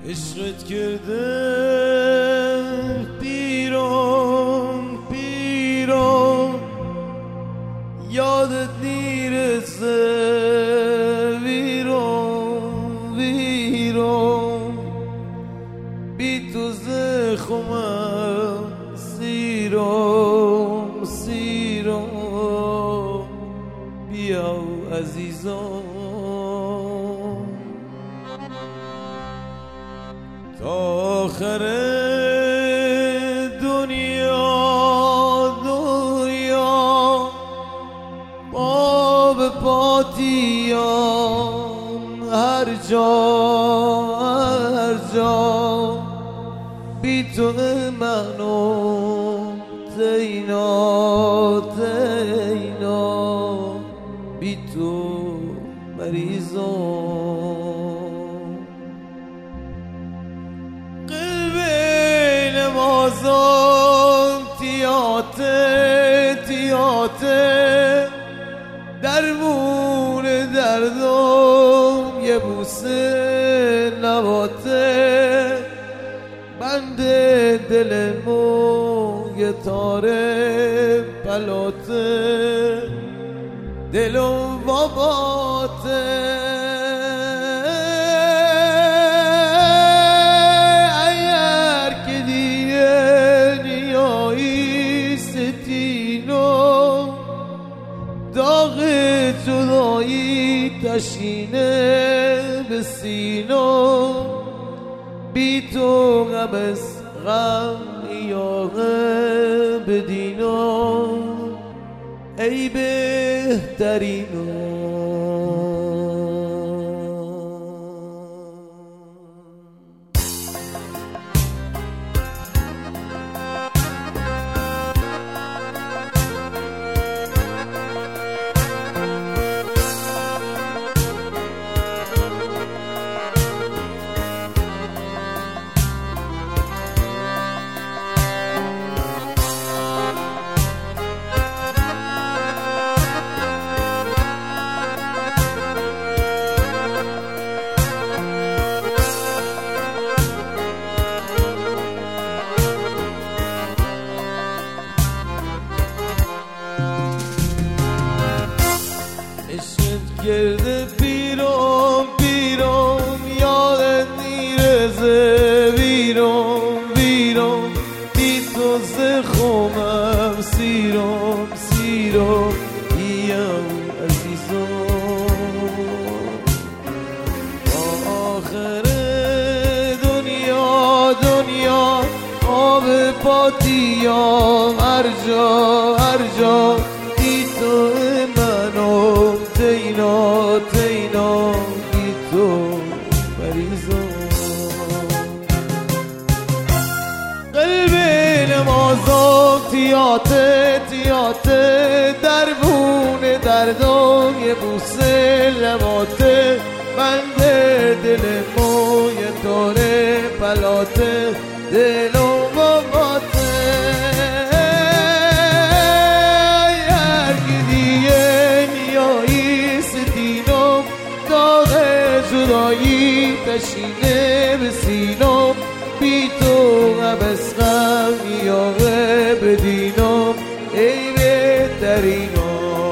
عشقت کرده پیران پیران، یادت میرسه ویران ویران، بی تو زخمم سیران سیران، بیا عزیزان تا آخر دنیا دنیا، پا به پاتیام هر جا، بی تو منو تینا تینا، بی تو مریضم، قلب نمازم تیاته تیاته، درمون دردم یه بوسه نباته، بند دلمو یه تاره پلاته، دلم باباته، اگر که دیگه نیایی ستینو، داغ جدایی تشینه به سینو، بی تو غم از غم یاغه بدینو، ای بهترینو. گرده پیرم پیرم، یادت میرسه ویرم ویرم، بی تو زخمم سیرم سیرم، بیام عزیزم تا آخر دنیا دنیا، آب پاتیام هر جا، بی تو منو تینا تینا، بی تو مریضم، قلب نمازم تیاته تیاته، درمون دردم یه بوسه لباته، بند دلمو یه تاره پلاته، دلم باباته، جدایی تشینه به سینم، بی تو غم از غم یاغه بدینم، ای بهترینم.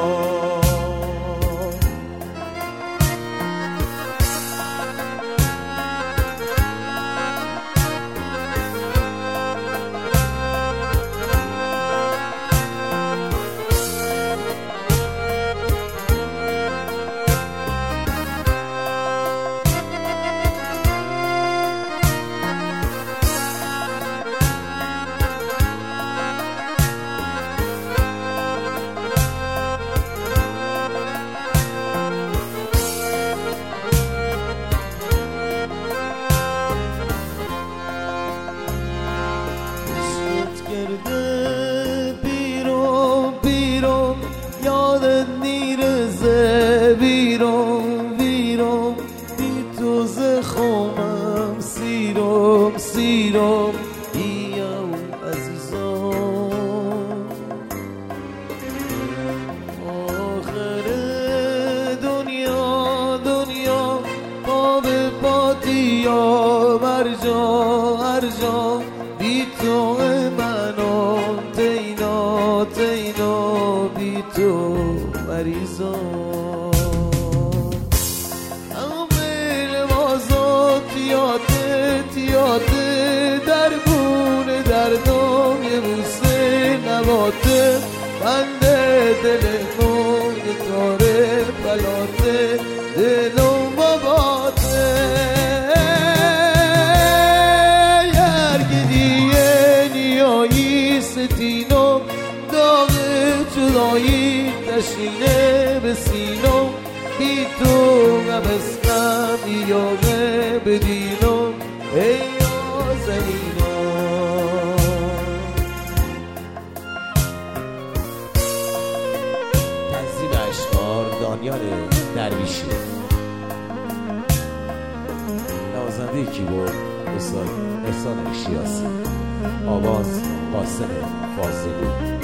پیرم پیرم، یادت میرسه ویرم ویرم، بی تو زخمم سیرم سیرم، بیام عزیزم آخر دنیا دنیا، پا به پاتیام هر جا بی تو منو تینا تینا بی تو مریضم همه لباسات یاده دربون دردم یه بوسه نباته بنده دل کن تاره بلاته دلم باباته یرگدیه نیایی ستینم داغ جدایی تشینه به سینم بی تو نبستم یاغه بدینم ای آزمینم تنظیم اشعار دانیال درویشی نوازنده کیبورد استاد احسان شیاسی آواز قاسم فاضلی